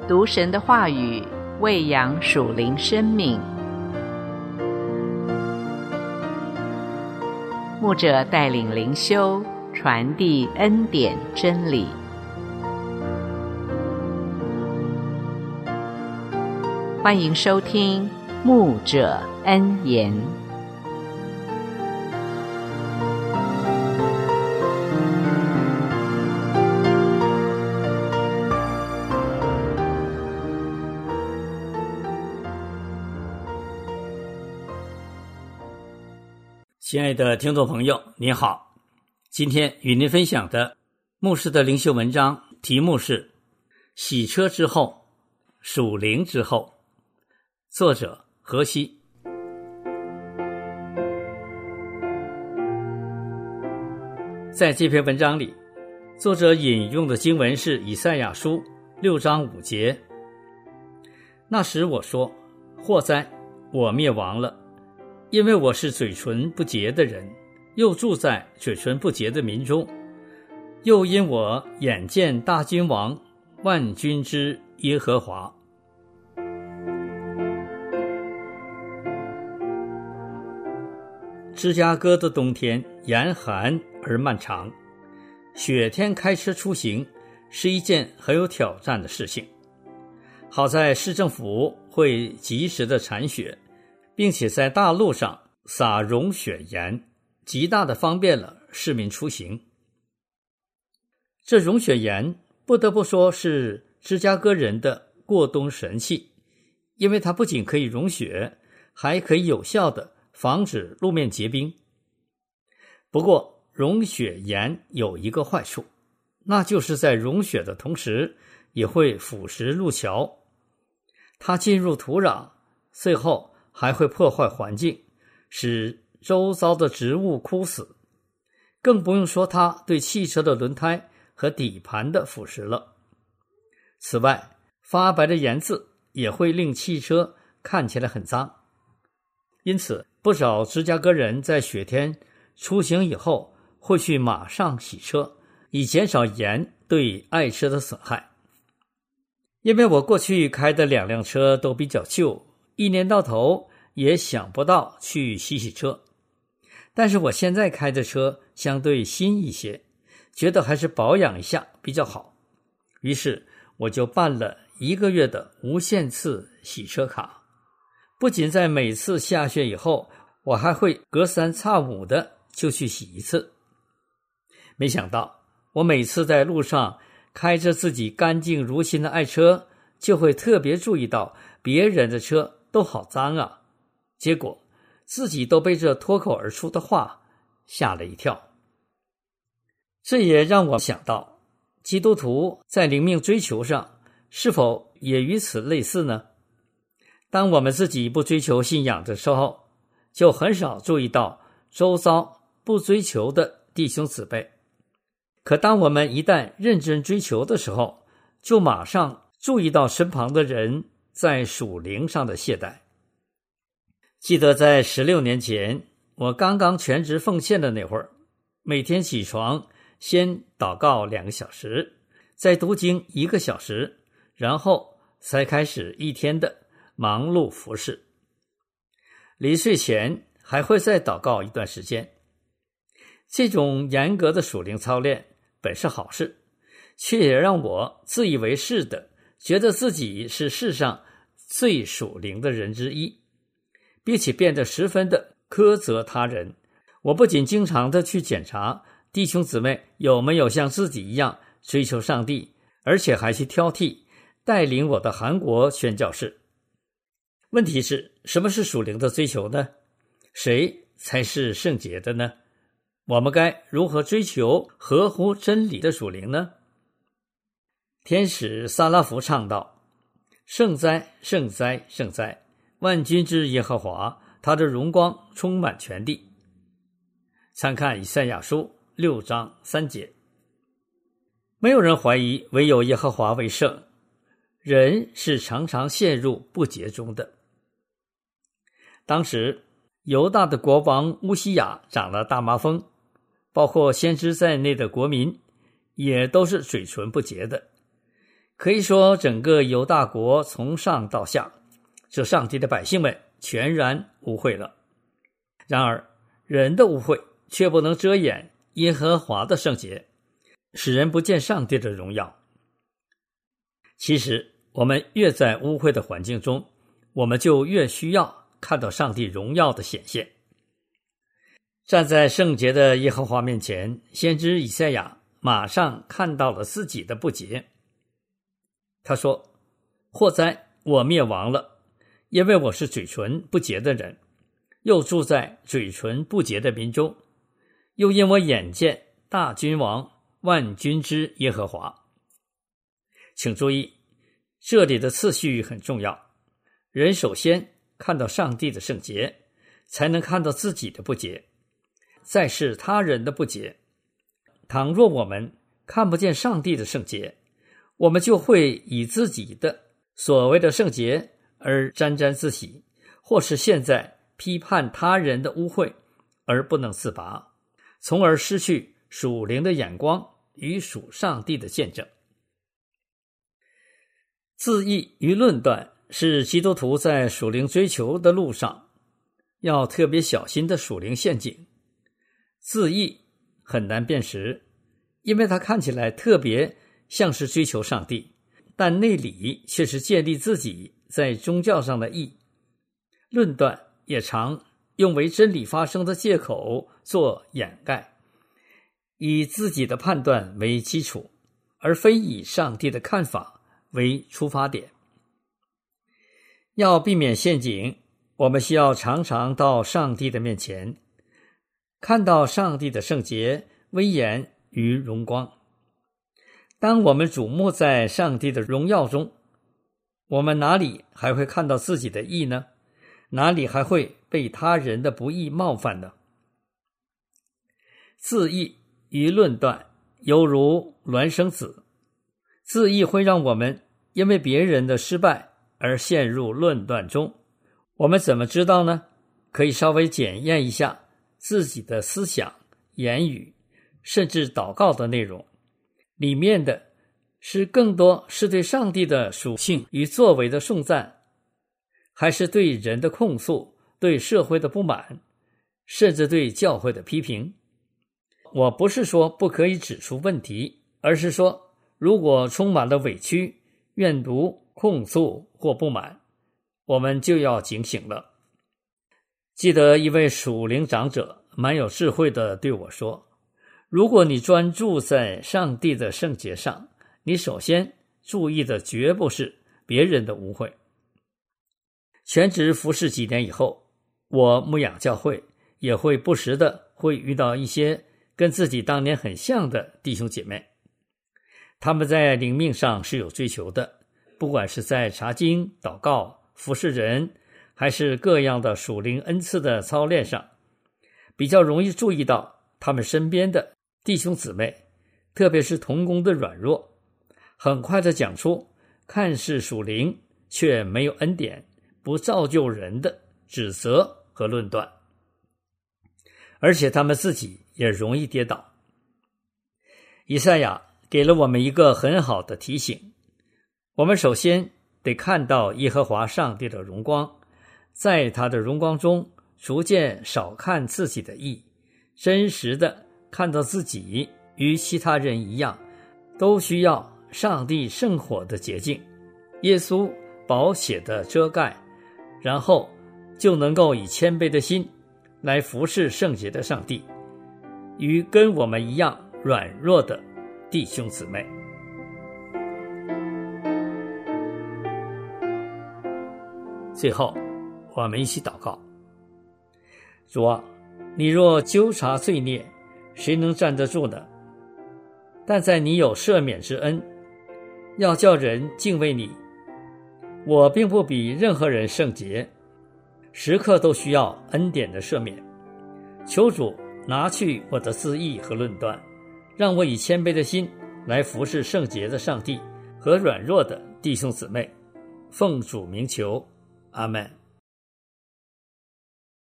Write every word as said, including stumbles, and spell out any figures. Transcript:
读神的话语，喂养属灵生命。牧者带领灵修，传递恩典真理。欢迎收听牧者恩言。 亲爱的听众朋友，您好，今天与您分享的牧师的灵修文章题目是洗车之后，属灵之后，作者何西。在这篇文章里，作者引用的经文是以赛亚书六章五节。那时我说，祸哉，我灭亡了，因为我是嘴唇不洁的人，又住在嘴唇不洁的民中，又因我眼见大君王万军之耶和华。芝加哥的冬天严寒而漫长，雪天开车出行是一件很有挑战的事情。好在市政府会及时的铲雪，并且在大路上撒融雪盐，极大的方便了市民出行。这融雪盐不得不说是芝加哥人的过冬神器，因为它不仅可以融雪，还可以有效的防止路面结冰。不过融雪盐有一个坏处，那就是在融雪的同时也会腐蚀路桥，它进入土壤，最后还会破坏环境，使周遭的植物枯死，更不用说它对汽车的轮胎和底盘的腐蚀了。此外，发白的盐渍也会令汽车看起来很脏。因此，不少芝加哥人在雪天出行以后会去马上洗车，以减少盐对爱车的损害。因为我过去开的两辆车都比较旧，一年到头也想不到去洗洗车，但是我现在开的车相对新一些，觉得还是保养一下比较好，于是我就办了一个月的无限次洗车卡。不仅在每次下雪以后，我还会隔三差五的就去洗一次。没想到我每次在路上开着自己干净如新的爱车，就会特别注意到别人的车都好脏啊，结果自己都被这脱口而出的话吓了一跳。这也让我想到，基督徒在灵命追求上是否也与此类似呢？当我们自己不追求信仰的时候，就很少注意到周遭不追求的弟兄姊妹。可当我们一旦认真追求的时候，就马上注意到身旁的人在属灵上的懈怠。记得在十六年前，我刚刚全职奉献的那会儿，每天起床先祷告两个小时，再读经一个小时，然后才开始一天的忙碌服事。临睡前还会再祷告一段时间。这种严格的属灵操练本是好事，却也让我自以为是的觉得自己是世上最属灵的人之一，并且变得十分的苛责他人。我不仅经常的去检查弟兄姊妹有没有像自己一样追求上帝，而且还去挑剔带领我的韩国宣教士。问题是，什么是属灵的追求呢？谁才是圣洁的呢？我们该如何追求合乎真理的属灵呢？天使撒拉弗唱道：圣哉，圣哉，圣哉，万军之耶和华，他的荣光充满全地。参看以赛亚书六章三节。没有人怀疑唯有耶和华为圣，人是常常陷入不洁中的。当时犹大的国王乌西雅长了大麻风，包括先知在内的国民也都是嘴唇不洁的。 可以说整个犹大国从上到下，这上帝的百姓们全然污秽了。然而人的污秽却不能遮掩耶和华的圣洁，使人不见上帝的荣耀。其实我们越在污秽的环境中，我们就越需要看到上帝荣耀的显现。站在圣洁的耶和华面前，先知以赛亚马上看到了自己的不洁。他说：祸哉，我灭亡了，因为我是嘴唇不洁的人，又住在嘴唇不洁的民中，又因我眼见大君王万军之耶和华。请注意，这里的次序很重要，人首先看到上帝的圣洁，才能看到自己的不洁，再是他人的不洁。倘若我们看不见上帝的圣洁，我们就会以自己的所谓的圣洁而沾沾自喜，或是现在批判他人的污秽而不能自拔，从而失去属灵的眼光与属上帝的见证。自义与论断是基督徒在属灵追求的路上要特别小心的属灵陷阱。自义很难辨识，因为它看起来特别像是追求上帝，但内里却是建立自己在宗教上的义。论断也常用为真理发生的借口做掩盖，以自己的判断为基础，而非以上帝的看法为出发点。要避免陷阱，我们需要常常到上帝的面前，看到上帝的圣洁、威严与荣光。当我们瞩目在上帝的荣耀中，我们哪里还会看到自己的义呢？哪里还会被他人的不义冒犯呢？自义与论断犹如孪生子，自义会让我们因为别人的失败而陷入论断中。我们怎么知道呢？可以稍微检验一下自己的思想、言语，甚至祷告的内容，里面的是更多是对上帝的属性与作为的颂赞，还是对人的控诉、对社会的不满，甚至对教会的批评？我不是说不可以指出问题，而是说如果充满了委屈、怨毒、控诉或不满，我们就要警醒了。记得一位属灵长者蛮有智慧的对我说，如果你专注在上帝的圣洁上，你首先注意的绝不是别人的污秽。全职服侍几年以后，我牧养教会，也会不时的会遇到一些跟自己当年很像的弟兄姐妹。他们在灵命上是有追求的，不管是在查经、祷告、服侍人，还是各样的属灵恩赐的操练上，比较容易注意到他们身边的弟兄姊妹，特别是同工的软弱，很快地讲出看似属灵却没有恩典、不造就人的指责和论断，而且他们自己也容易跌倒。以赛亚给了我们一个很好的提醒，我们首先得看到耶和华上帝的荣光，在他的荣光中逐渐少看自己的义，真实的看到自己与其他人一样，都需要上帝圣火的洁净，耶稣宝血的遮盖，然后就能够以谦卑的心来服侍圣洁的上帝，与跟我们一样软弱的弟兄姊妹。最后我们一起祷告。主啊，你若纠察罪孽，谁能站得住呢？但在你有赦免之恩，要叫人敬畏你。我并不比任何人圣洁，时刻都需要恩典的赦免。求主拿去我的自义和论断，让我以谦卑的心来服侍圣洁的上帝和软弱的弟兄姊妹。奉主名求，阿们。